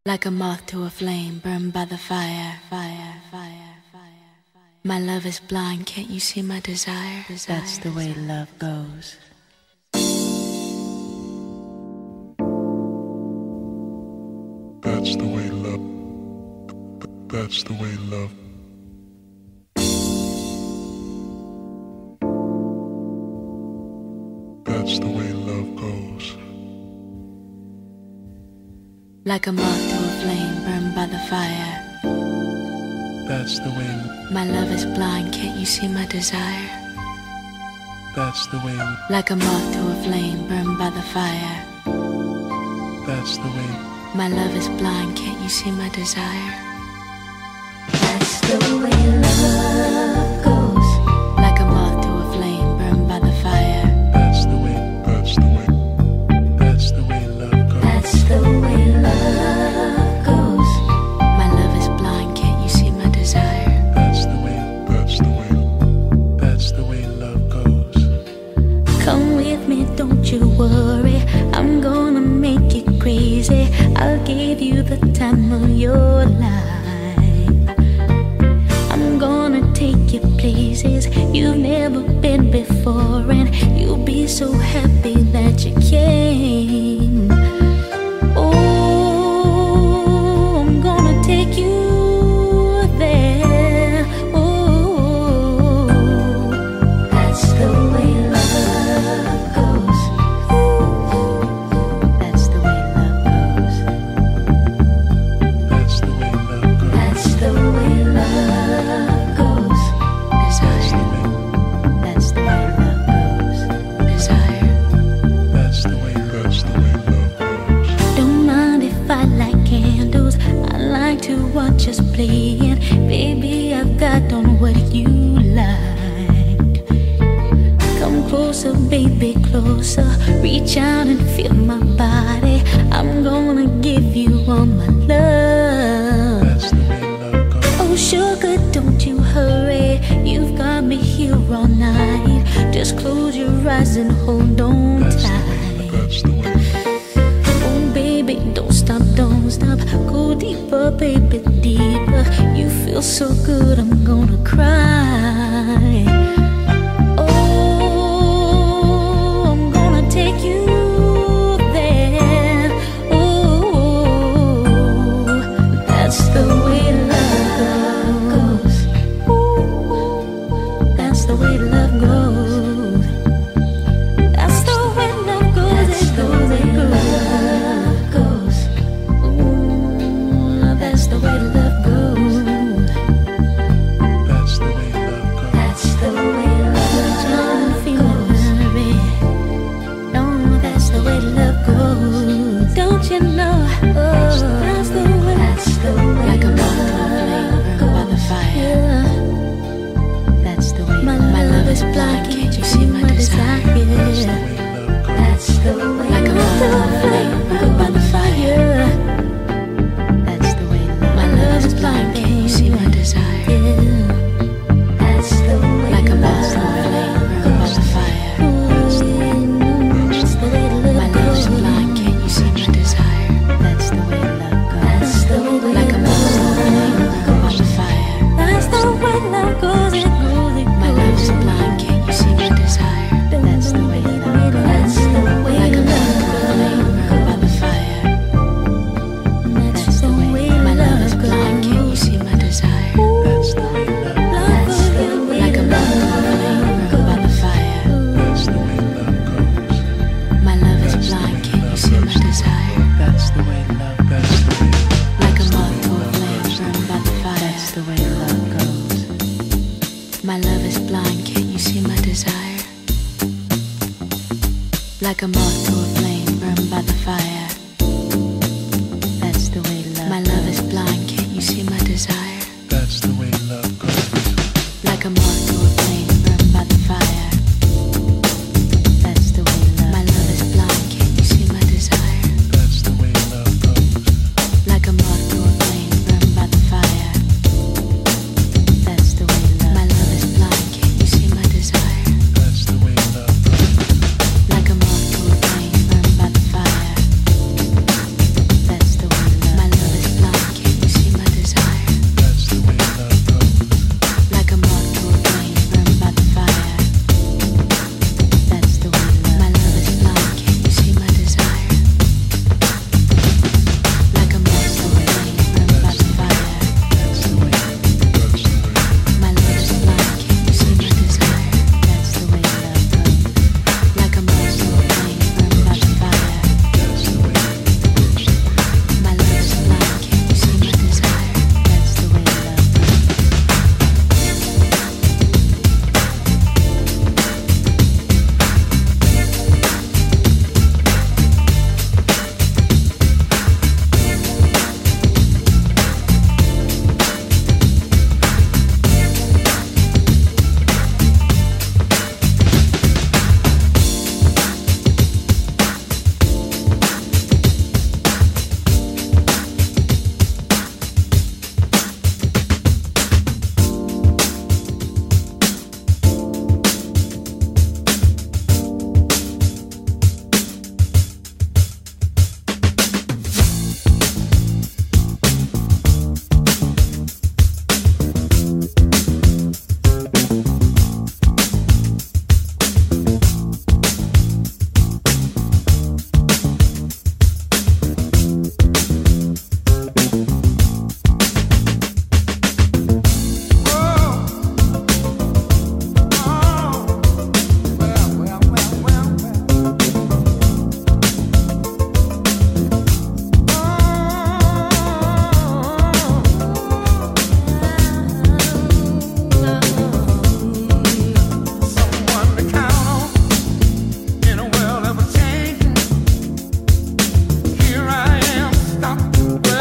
Like a moth to a flame, burned by the fire, fire, fire, fire. My love is blind, can't you see my desire? That's the way love goes. That's the way love. That's the way love. That's the way love goes. Like a moth to a flame, burned by the fire. That's the way. My love is blind, can't you see my desire? That's the way. Like a moth to a flame, burned by the fire. That's the way. My love is blind, can't you see my desire? That's the way love goes. Like a moth to a flame, burned by the fire. That's the way. That's the way. That's the way love goes. That's the way love goes. My love is blind, can't you see my desire? That's the way. That's the way. That's the way love goes. Come with me, don't you worry. I'm gonna make you crazy. I'll give you the time of your life. I'm gonna take you places you've never been before, and you'll be so happy that you came. Oh, I'm gonna take you there. Oh, that's the way love goes. That's the way love goes. That's the way love goes. That's the way love goes. Desire. That's the way love goes. Desire. That's the way. That's the way love goes. Don't mind if I light candles. I like to watch us playing. Baby, I've got on what you like. Come closer, baby, closer. Reach out and feel my body. I'm gonna give you all my love. That's the way love goes. Oh, sugar, don't you hurry. You've got me here all night. Just close your eyes and hold on That's the tight. way. That's the way. Oh, baby, don't stop, don't stop. Go deeper, baby, deeper. You feel so good, I'm gonna cry. Oh, I'm gonna take you there. Oh, that's the way love goes. That's the way love goes. That's the way love goes. That's the way love goes. Ooh, that's the way love goes. That's the way love goes. That's the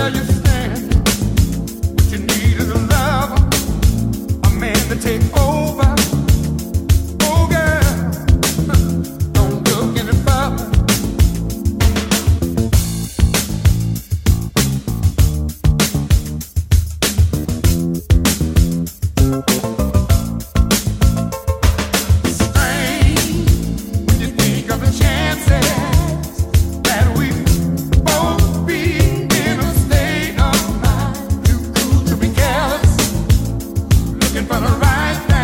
Looking for the right thing.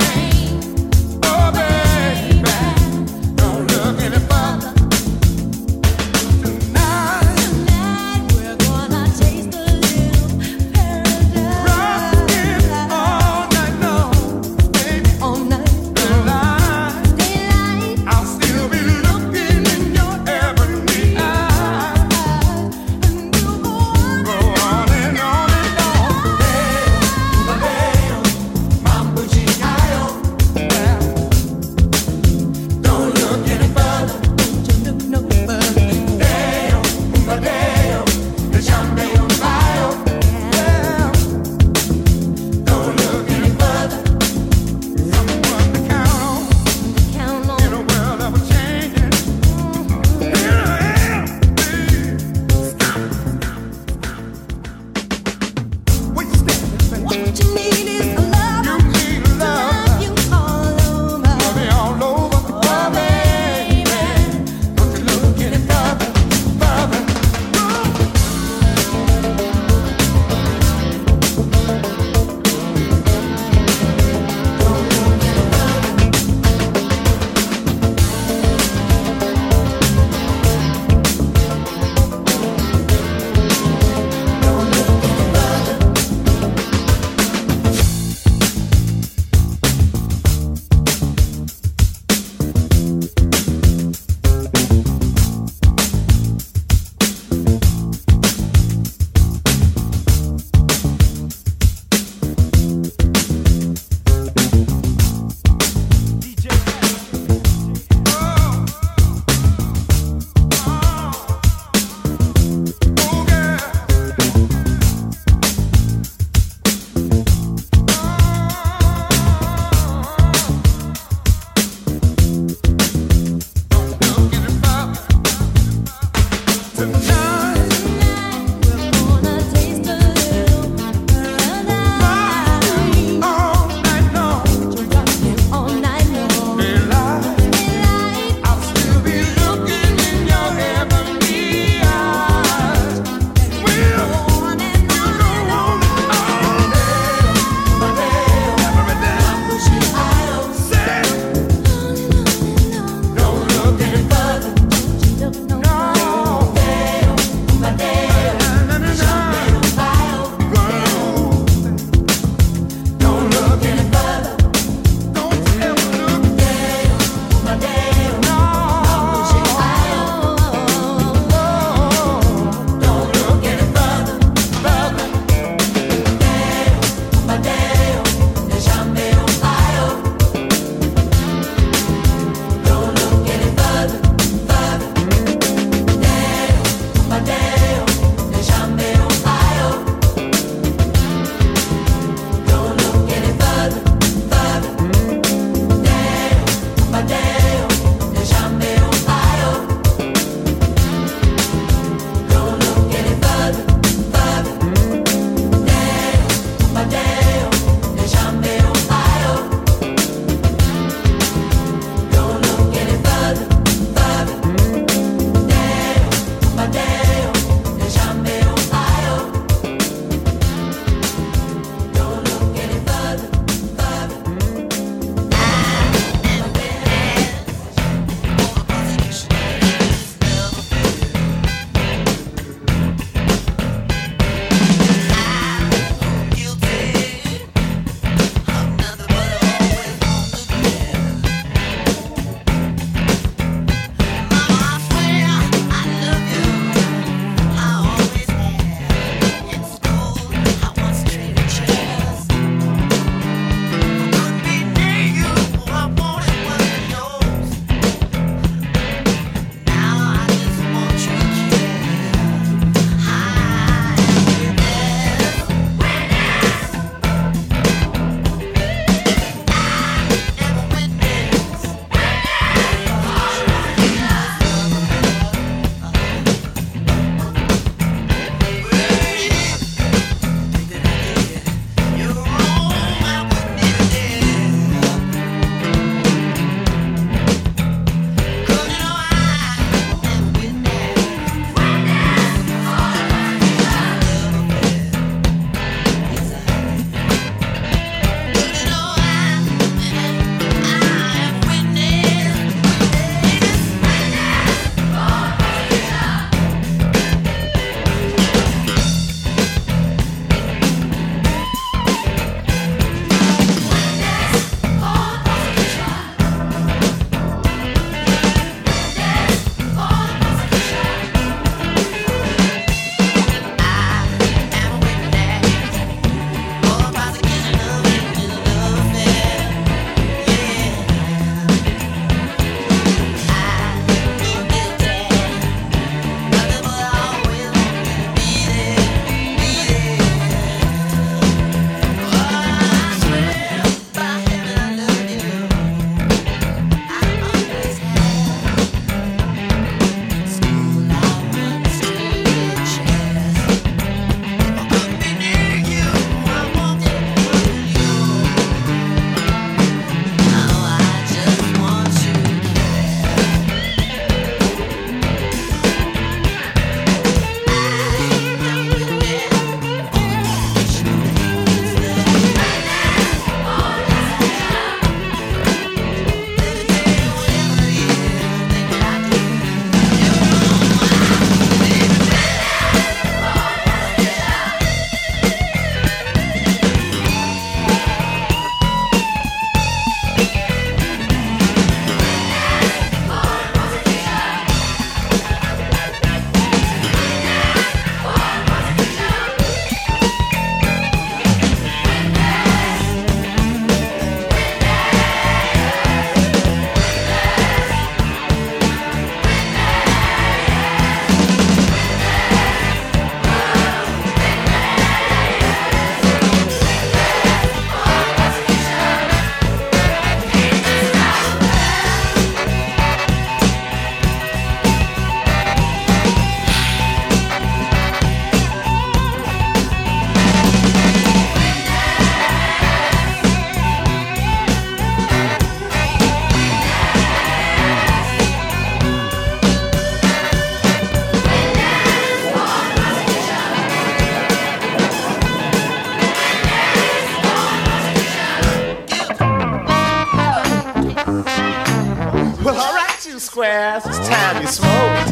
guys, it's time you smoked.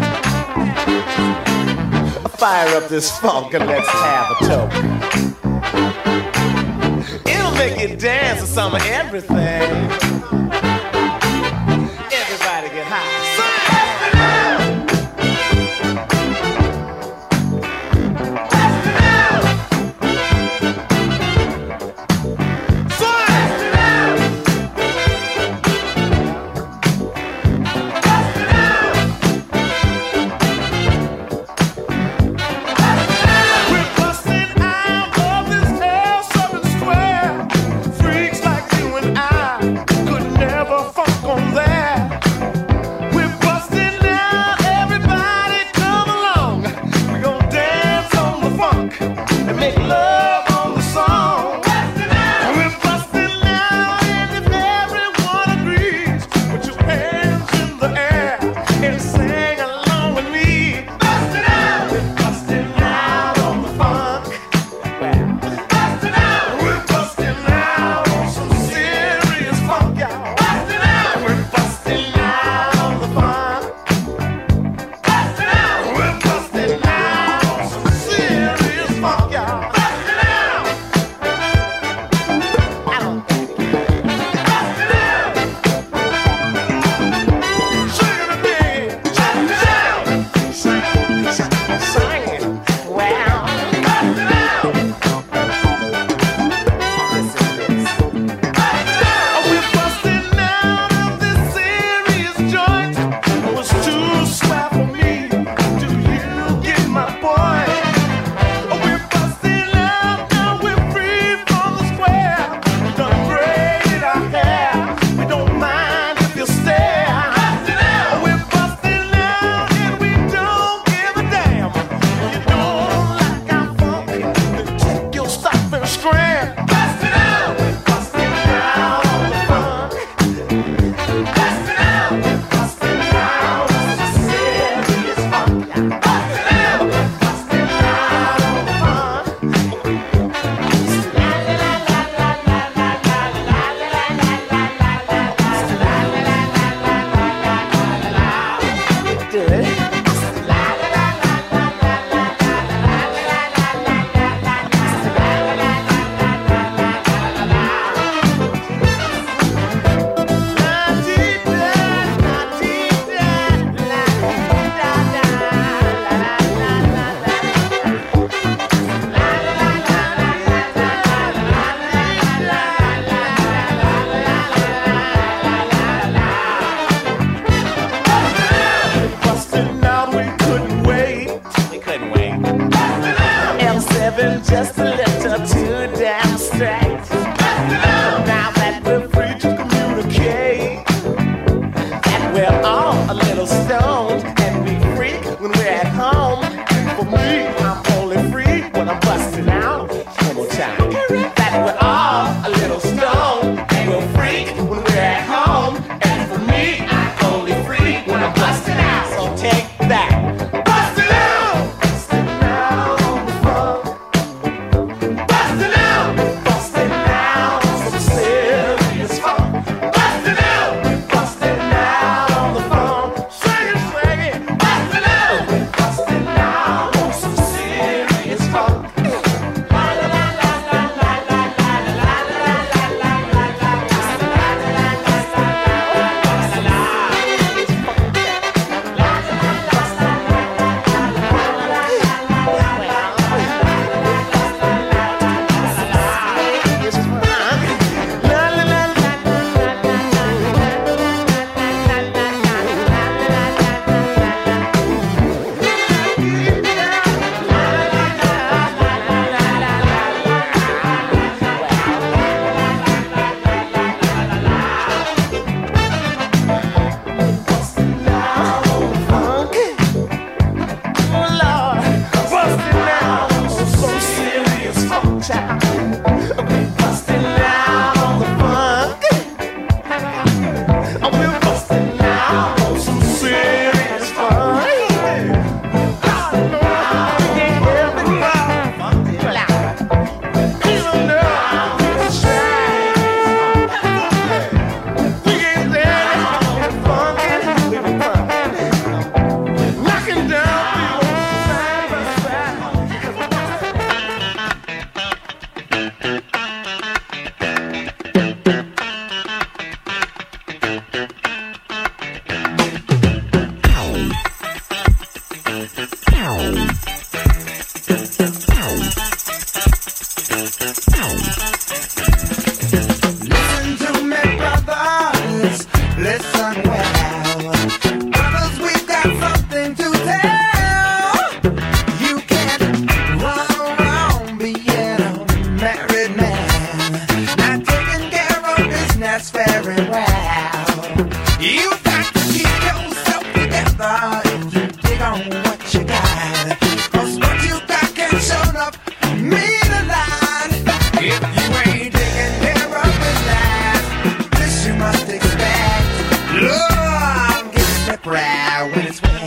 Fire up this funk and let's have a toke. It'll make you dance to some of everything. Everybody get high. Just a little too damn straight. Now that we're free to communicate, and we're all a little stoned, and we freak when we're at home. And for me, I'm only free when I'm busting out. One more time. That we're all a little stoned, and we'll freak when we're at home. And for me, I'm only free when I'm busting out. So take that. Busting out! Busting out on the phone. Listen to me, brothers. Listen well. Brothers, we've got something to tell. You can't run around being a married man, not taking care of business very well. You've got to keep yourself together if you dig on what you got. 'Cause what you got can show up mean a lot. If you ain't taking care of business, this you must expect. Love gets slippery when it's wet.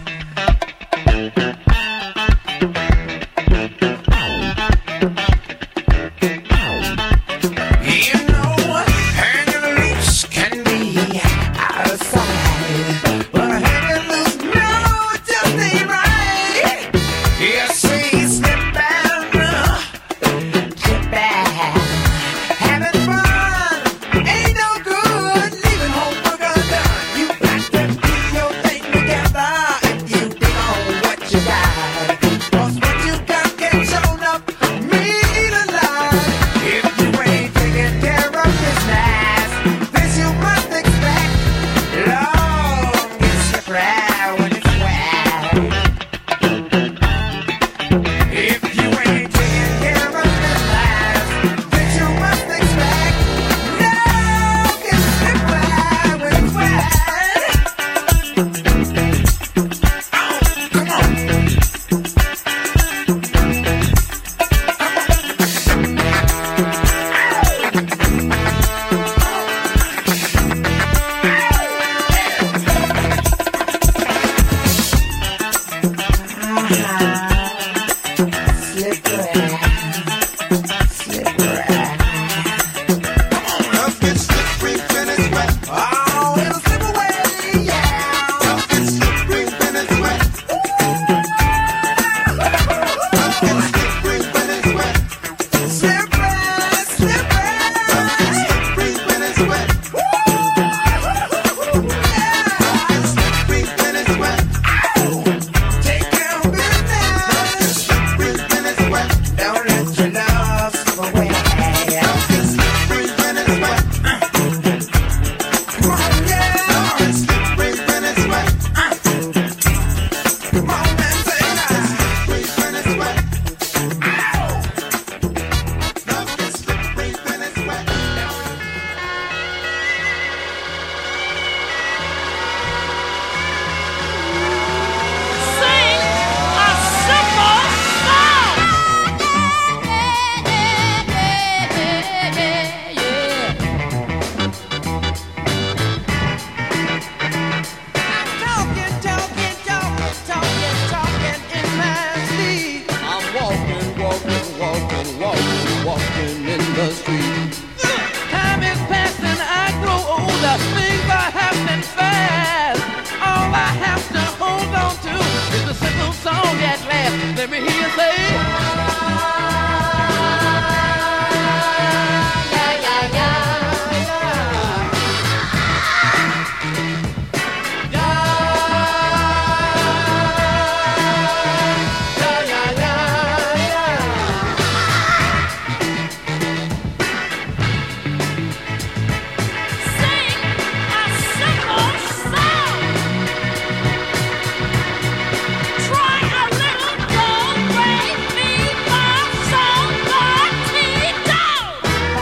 You know, hanging loose can be out of sight, but hanging loose, no, it just ain't right. You see, slipping, tripping, having fun ain't no good. Leaving home for good. You got to keep your thing together if you dig on what you got. 'Cause what you got can show up mean a lot. If you ain't taking care of business, this you must expect. Long gets slippery when it's wet. If you ain't taking care of business, this you must expect. Long gets slippery when it's wet. Come on. Let me hear you say, yeah, yeah, yeah, Sing a simple song. Try a little, don't break me my soul, but me down.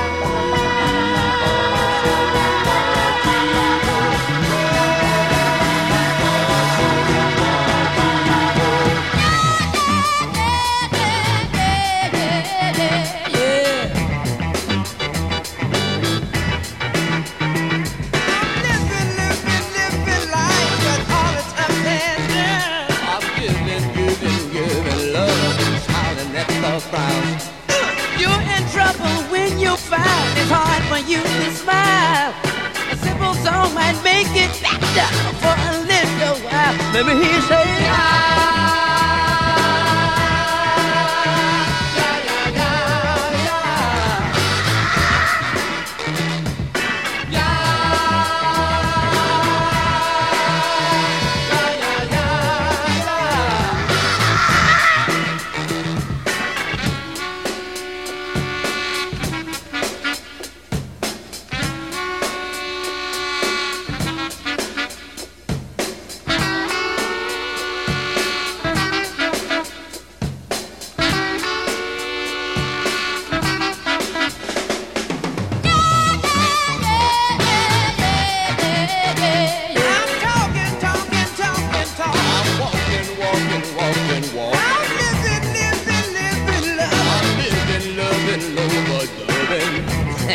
Living life with all its attention. I'm giving love and smiling at the crowd. You're in trouble when you find it's hard for you to smile. A simple song might make it better for a little while. Let me hear you say,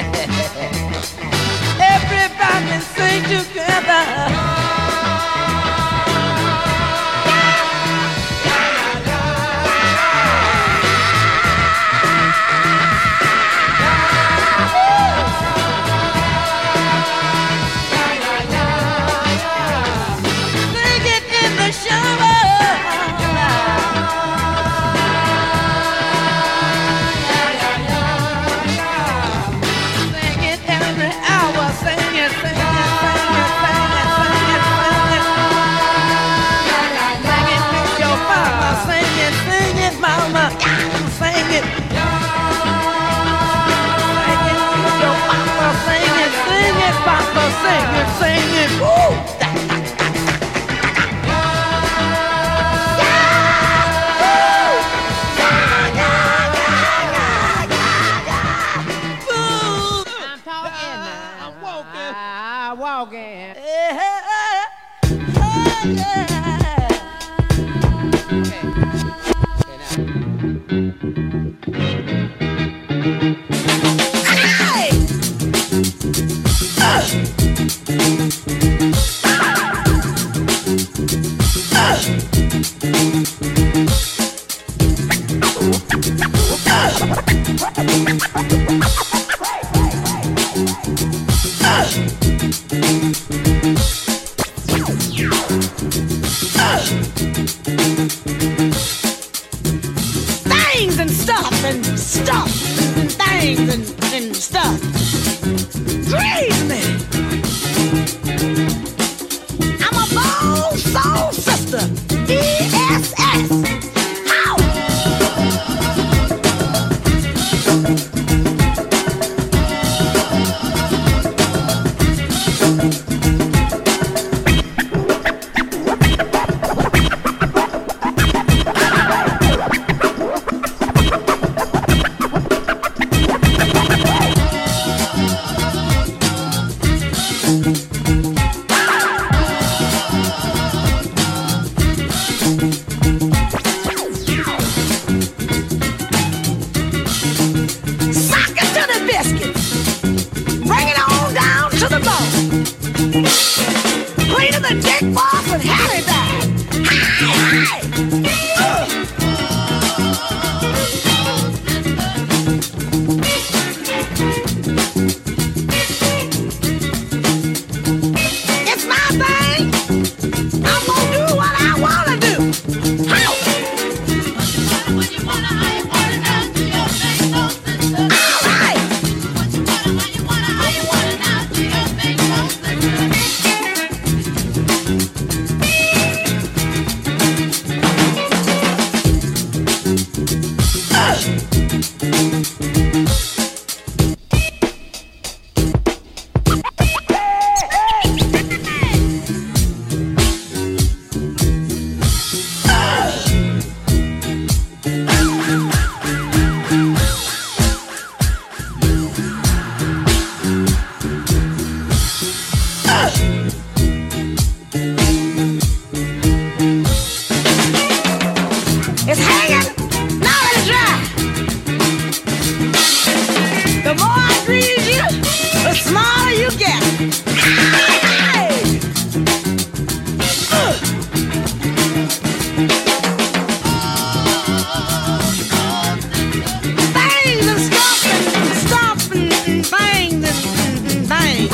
Everybody sing together. Sing it in the shower. Sing it every hour. Sing it, sing it, sing it, sing it, sing it, sing it. Sing it with your mama. Sing it, mama. Sing it. Sing it with your mama. Sing it, papa. Sing it. Woo! Walking. Things and stuff and things and stuff. Grease me. I'm a bold soul sister. ESS. How? Sock it to the biscuits. Bring it on down to the bone. Clean to the dick box and Harry bag. Hi. It's my thing. I'm gonna do what I wanna do. How? All right. It's hanging, now let it dry. The more I grease you, the smaller you get. Things and stuff and things and things.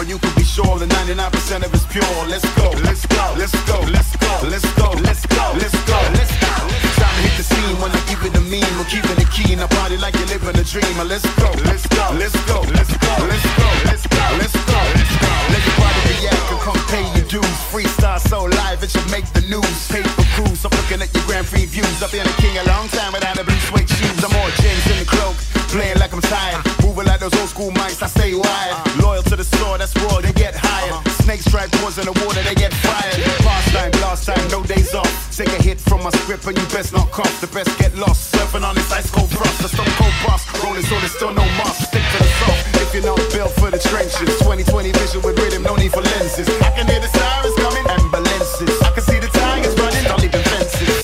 and you can be sure that 99% of it's pure. Let's go, let's go, let's go, let's go, let's go, let's go, let's go, let's go. Time to hit the scene when I give it a mean. We're keeping it keen. I party like you're living a dream. Let's go, let's go, let's go, let's go, let's go, let's go, let's go, let's go. Let your body react and come pay your dues. Freestyle so live it should make the news. Paper cruise, I'm looking at your Grand Prix views. I've been a king a long time without a blue suede shoes. I'm more James in the cloak, playing like I'm tired. Moving like those old school mics, I stay wired. Loyal to the store, that's raw, they get hired. Snake strike boys in the water, they get fired. Past time, last time, no days off. Take a hit from my script and you best not cough. The best get lost, surfing on this ice cold frost. The stone cold boss, rolling so there's still no moss. Stick to the soft, if you're not built for the trenches. 20/20 vision with rhythm, no need for lenses. I can hear the sirens coming, ambulances. I can see the tigers running, not leaving fences.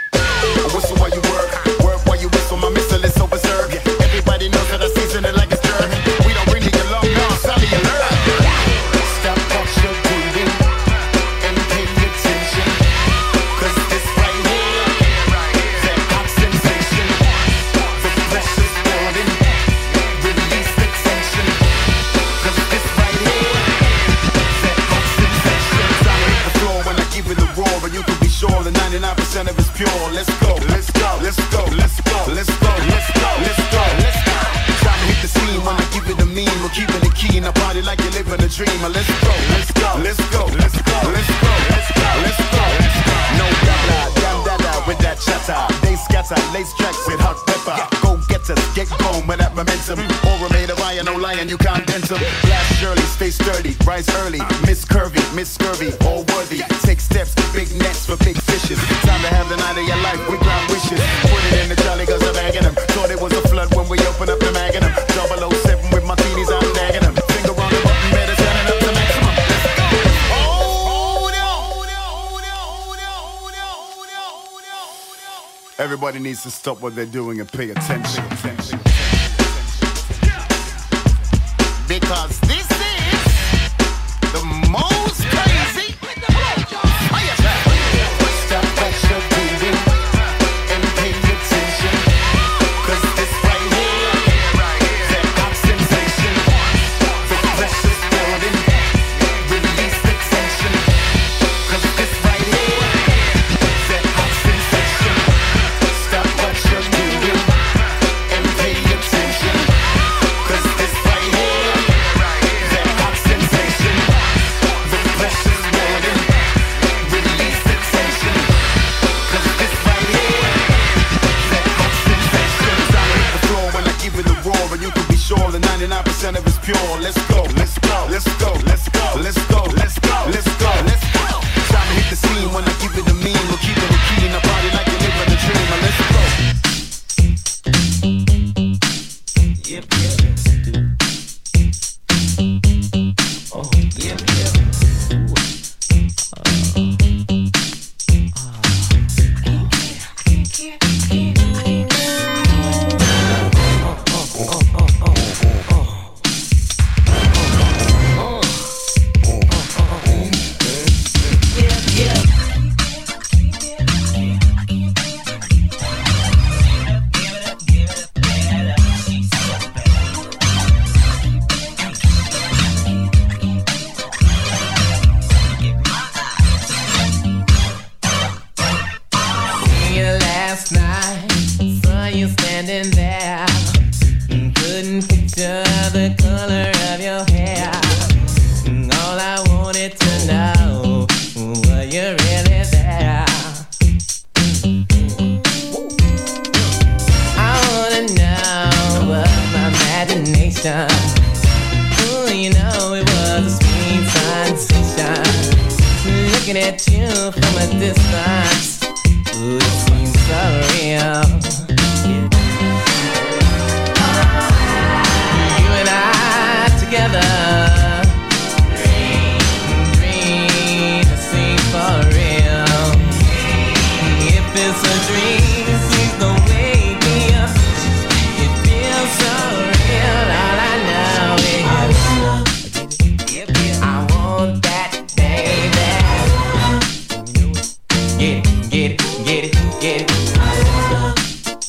I whistle while you work while you whistle. My missile is so berserk. Everybody knows that I season it like it's dirt. We don't bring it along, no, sorry you learn. Stop what you're doing and pay attention. Cause this right here, that hot sensation, the pressure's building, release the tension. Cause this right here, that hot sensation. Time to hit the floor when I give it a roar, and you can be sure that 99% of it's pure. Let's go, let's go, let's go, let's go, let's go, let's go, let's go, let's go. Time to hit the scene when I give it a mean. We're keeping it keen. I party like you're living a dream. Let's go, let's go, let's go, let's go, let's go, let's go, let's go, let's go. No dada, damn dada with that chatter. They scatter, lace tracks with hot pepper. Go getters, get going with that momentum. Aura made of iron, no lion, you can't dent them. Blast Shirley, stay sturdy, rise early. Miss Curvy, Miss Scurvy, all worthy. Take steps, big nets for big fishes. Time to have the night of your life with grand wishes. Put it in the jolly cause I'm bagging them. Thought it was a flood when we open up the mag in them. 007 with martinis, I'm dagging them. Finger on the button, better turn it up to maximum. Let's go. Everybody needs to stop what they're doing and pay attention. Because this is the most crazy. Stop what you're doing and pay attention. Cause this right here, that hot sensation, the pressure's building, release the tension. Cause this right here, that hot sensation. Stop what you're doing and pay attention. Cause this right here, that hot sensation, the pressure's building, release the tension. Cause this right here, that hot sensation. Time to hit the floor when I give it a roar, and you can be sure that 99% of it's pure. Let's go, let's go, let's go, let's go, let's go, let's go, let's go, let's go. Time to hit the scene when I give it a mean. We're keeping it keen. I party like you're living a dream. Now let's go. Yep, yep. Oh, yep, yep. Last night, saw you standing there. Couldn't picture the color of your hair. All I wanted to know, were you really there? I wanna know what my imagination. Ooh, you know it was a sweet sensation. Looking at you from a distance. Ooh, it seems so real. You and I together. Dream, it seems for real. If it's a dream, please don't wake me up. It feels so real. All I know is I want that, baby. Get it, get it, get it, get it.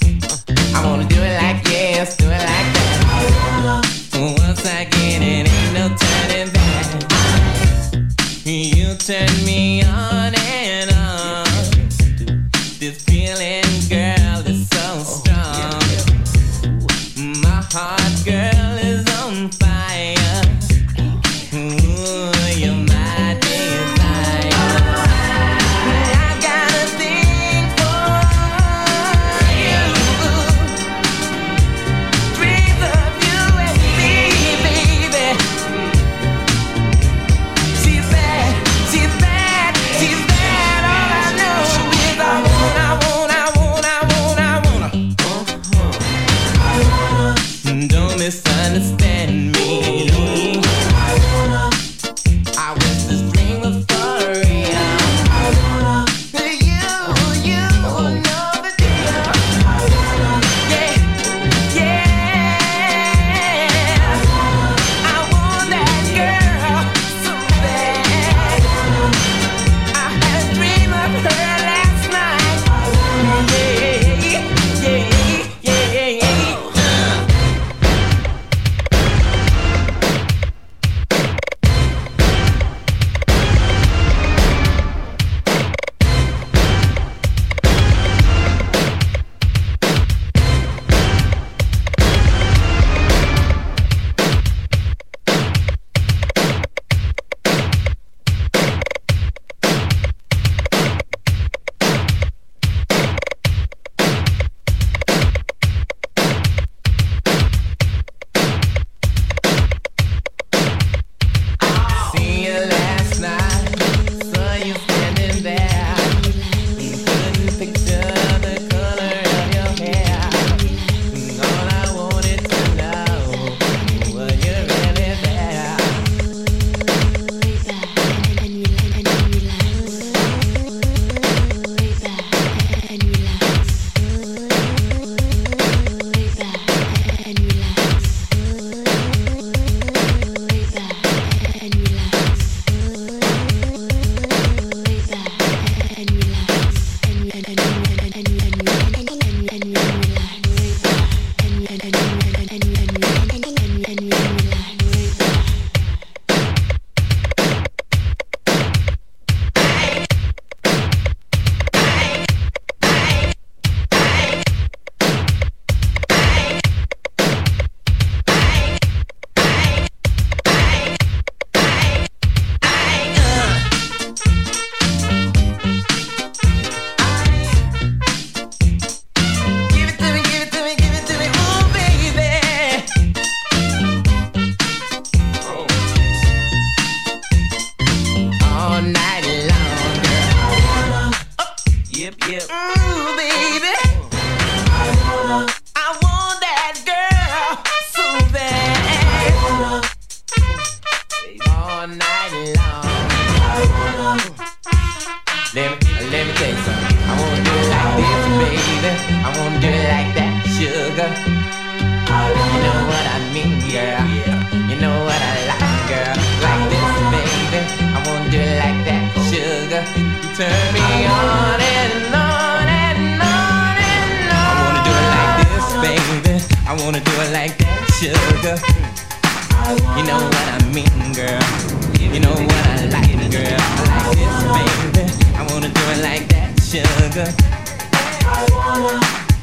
sugar. You know what I mean, girl. You know what I like, girl. I like this, baby. I wanna do it like that, sugar. I wanna.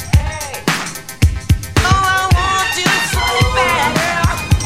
Oh, I want you so bad, girl.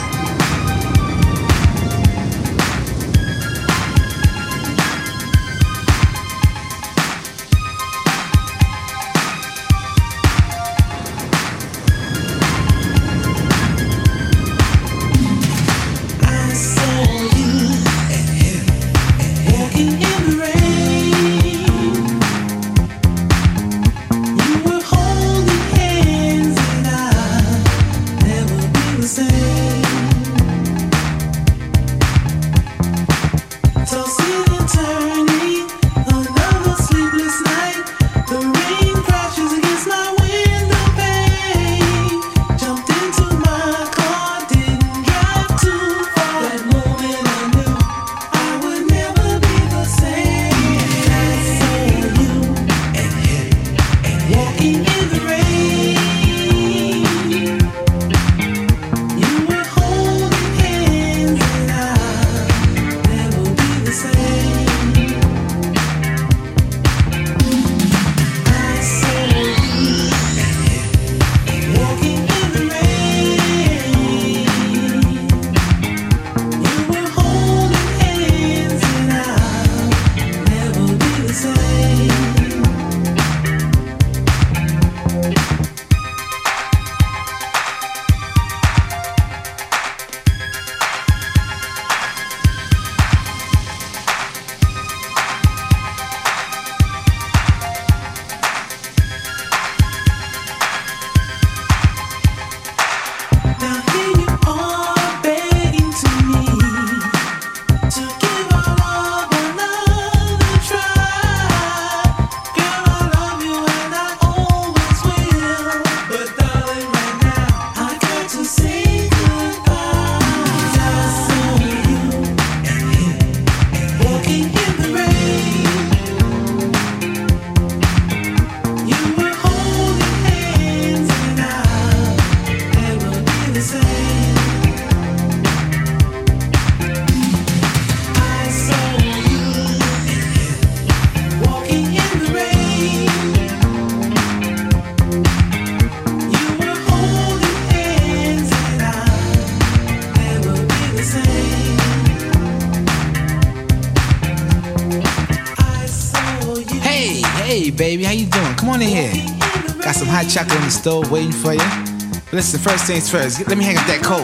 Baby, how you doing? Come on in here. Got some hot chocolate on the stove waiting for you. But listen, first things first, let me hang up that coat.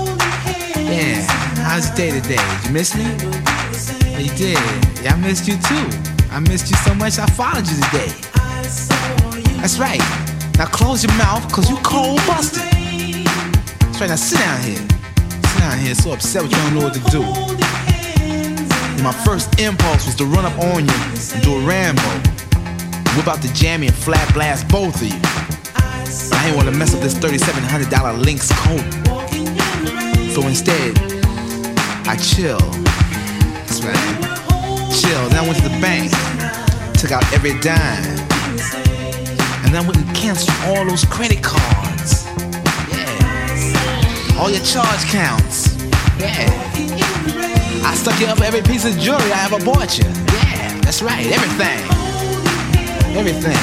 Yeah, how's your day today? Did you miss me? Oh, you did? Yeah, I missed you too. I missed you so much I followed you today. That's right. Now close your mouth, cause you cold busted. That's right, now sit down here. Sit down here, so upset with you don't know what to do. And my first impulse was to run up on you and do a Rambo. Whip out the jammy and flat blast both of you. But I ain't wanna mess up this $3,700 Lynx coat. So instead, I chill. That's right. Chill. Then I went to the bank, took out every dime, and then I went and canceled all those credit cards. Yeah. All your charge counts. Yeah. I stuck you up for every piece of jewelry I ever bought you. Yeah, that's right. Everything. Everything.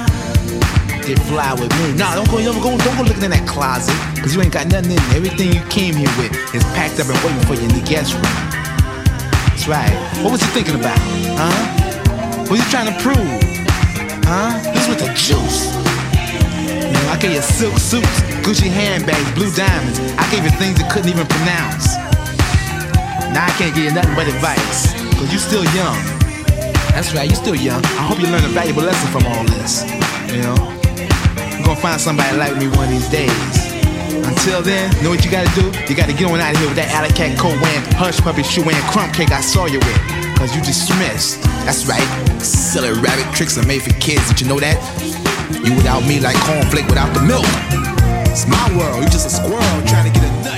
Get fly with me. Nah, don't go looking in that closet, cause you ain't got nothing in there. Everything you came here with is packed up and waiting for you in the guest room. That's right. What was you thinking about? Huh? What you trying to prove? Huh? This was the juice. You know, I gave you silk suits, Gucci handbags, blue diamonds. I gave you things you couldn't even pronounce. Now I can't give you nothing but advice, cause you still young. That's right, you're still young. I hope you learn a valuable lesson from all this. You know? You're gonna find somebody like me one of these days. Until then, know what you gotta do? You gotta get on out of here with that alley cat coat wearing, hush puppy shoe wearing, crumb cake I saw you with. Cause you dismissed. That's right. Silly rabbit tricks are made for kids. Did you know that? You without me like cornflake without the milk. It's my world. You just a squirrel trying to get a nut.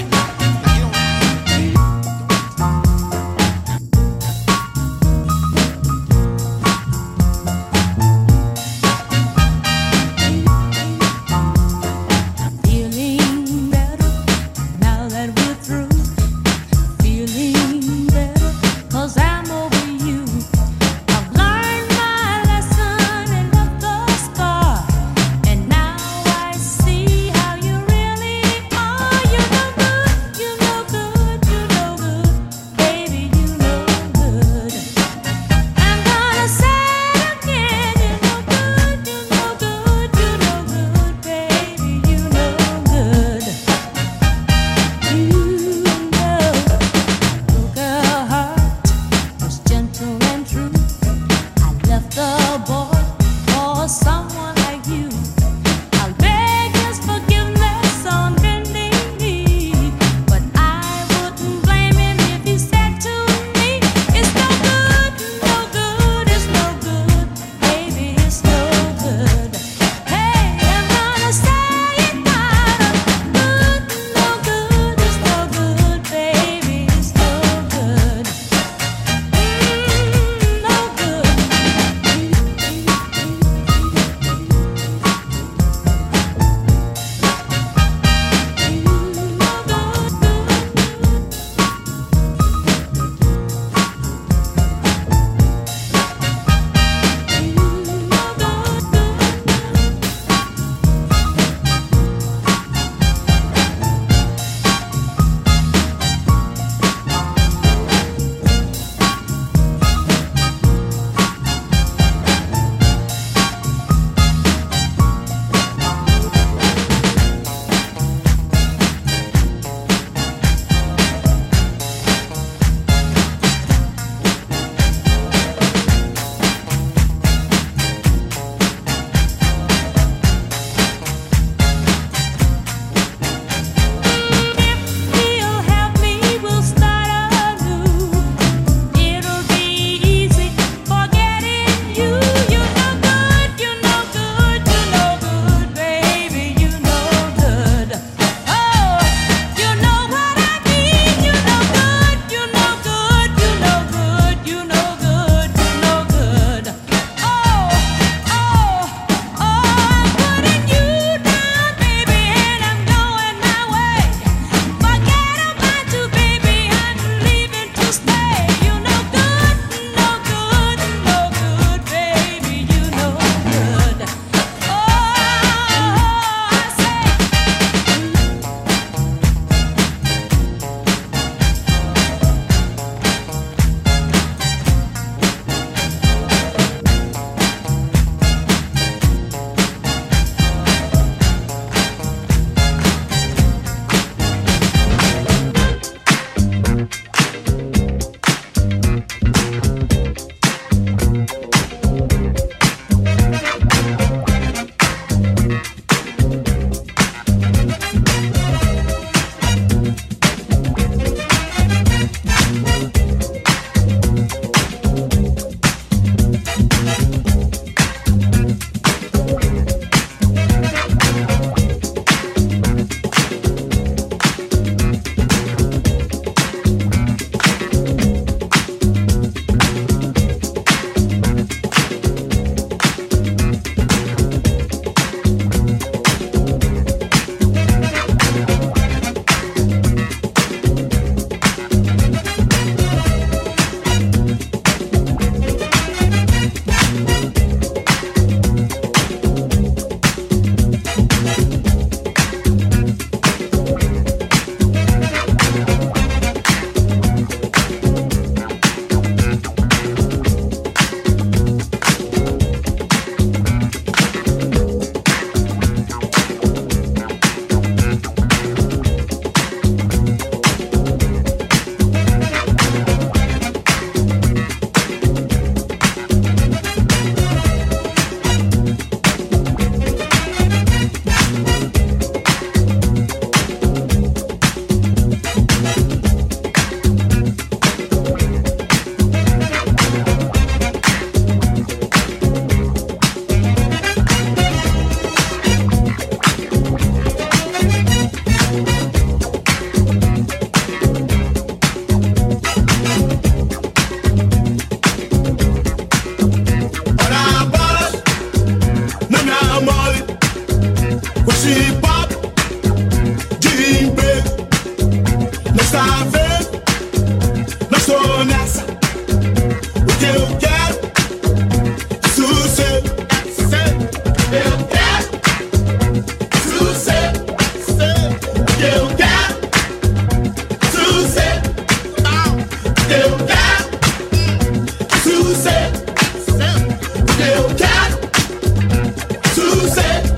nessa. O que eu quero, sucesso. Eu quero, sucesso. O que eu quero, sucesso. Eu quero, sucesso. Eu quero, sucesso.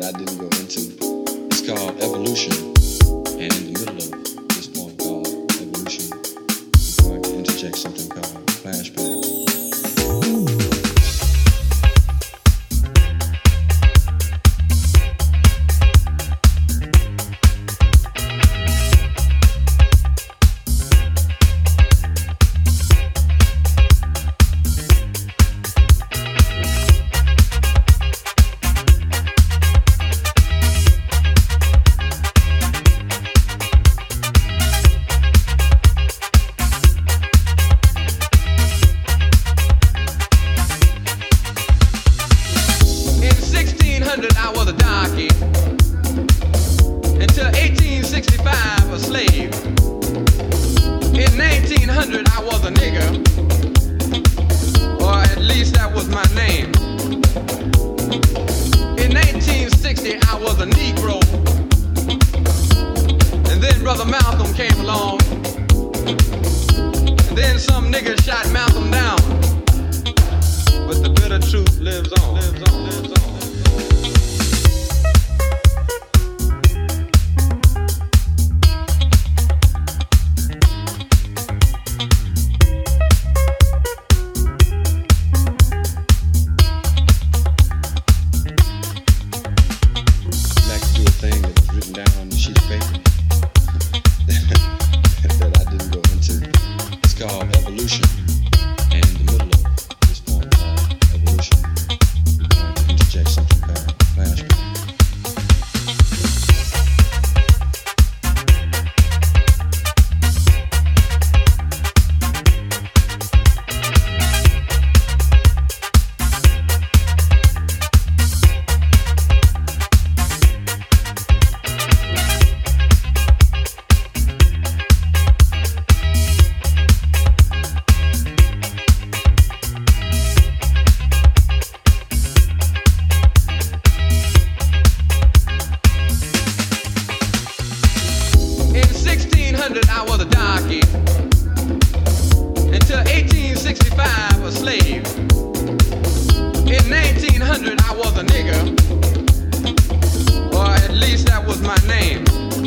I didn't go into. It's called Evolution, and in the middle of this poem called Evolution, I'm going to interject something called Flashback. I was a darky. Until 1865, a slave. In 1900, I was a nigger. Or at least that was my name. In 1960, I was a Negro. And then Brother Malcolm came along. And then some niggas shot Malcolm down. But the bitter truth lives on, lives on, lives on. I was a darky. Until 1865, a slave. In 1900, I was a nigger. Or at least that was my name.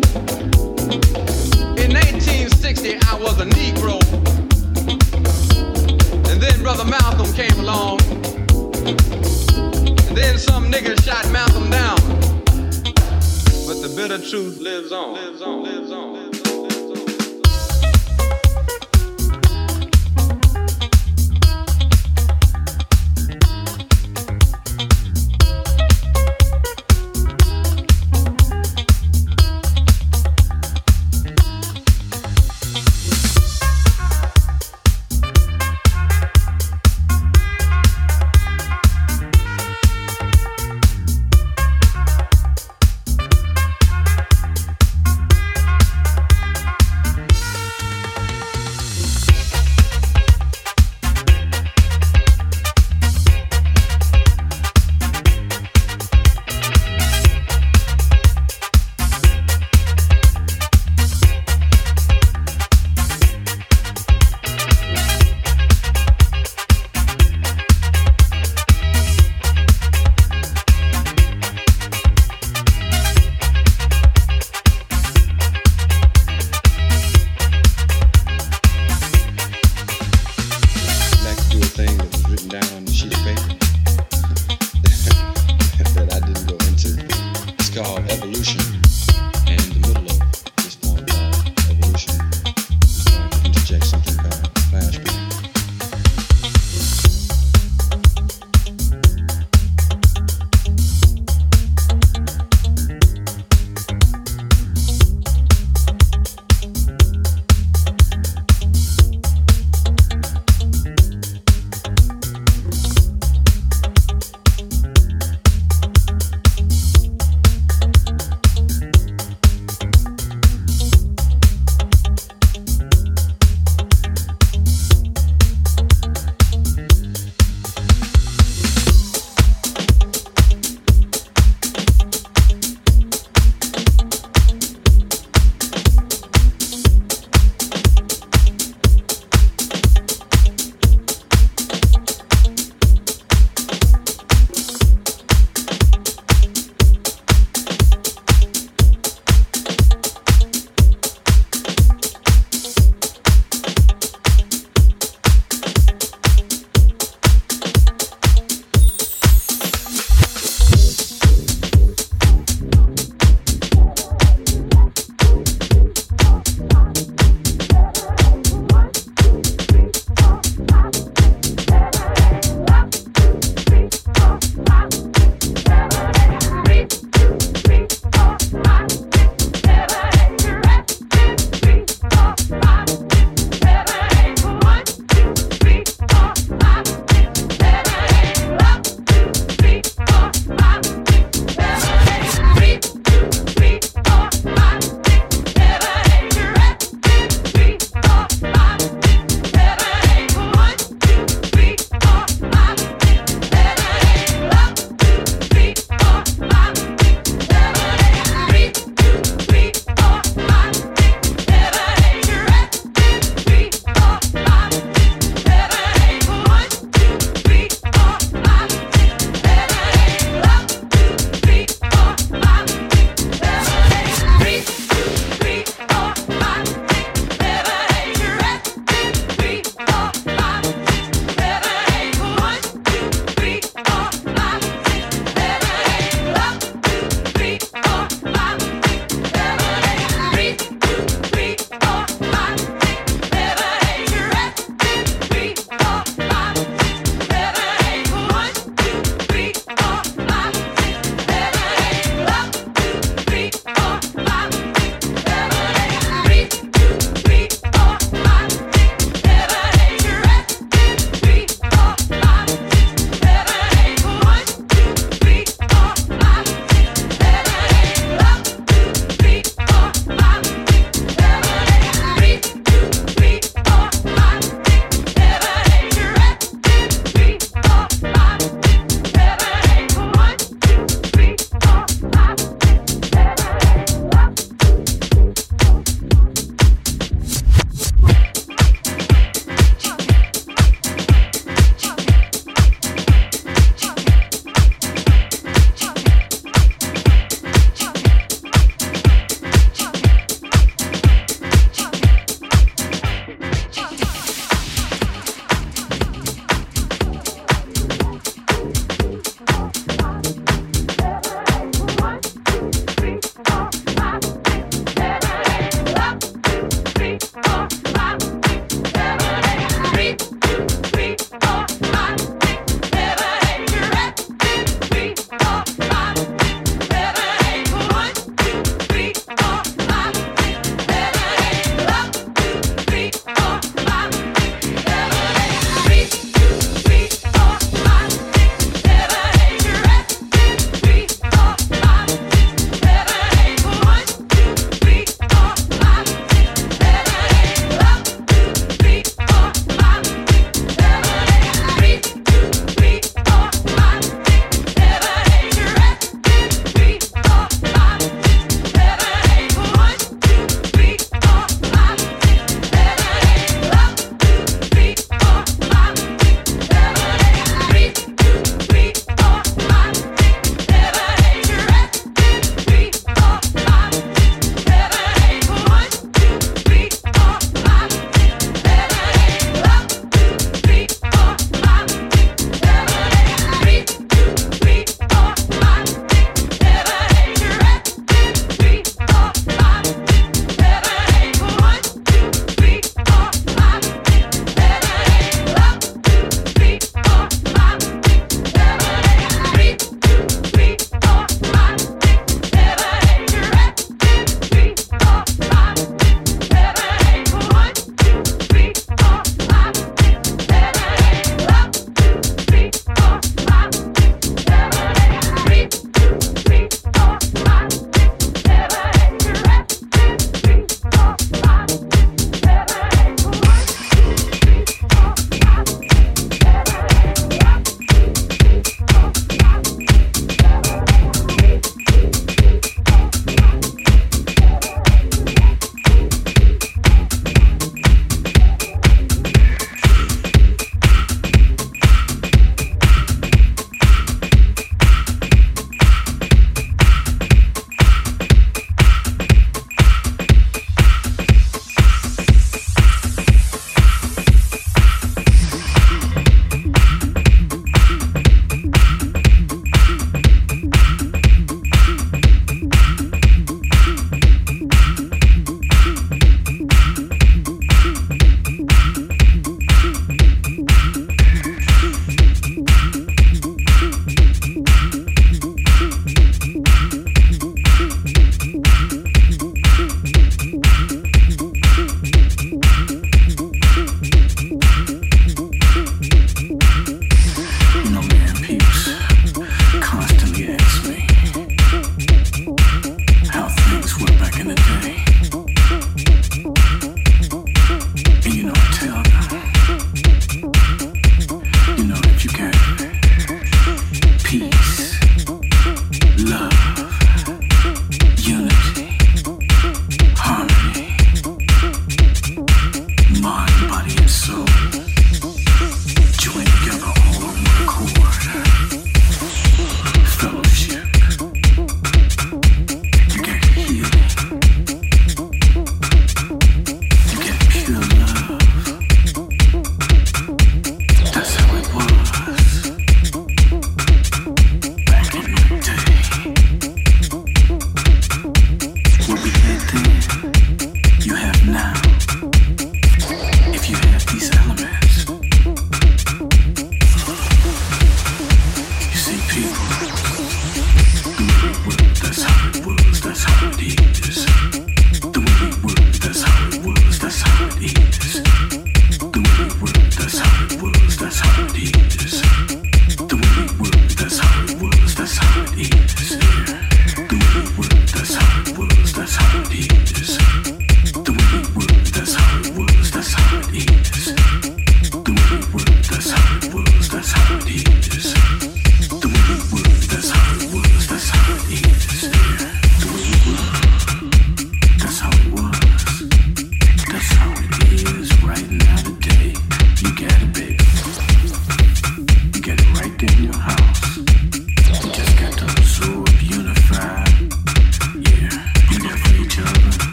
In 1960, I was a Negro. And then Brother Malcolm came along. And then some niggas shot Malcolm down. But the bitter truth lives on, lives on, lives on.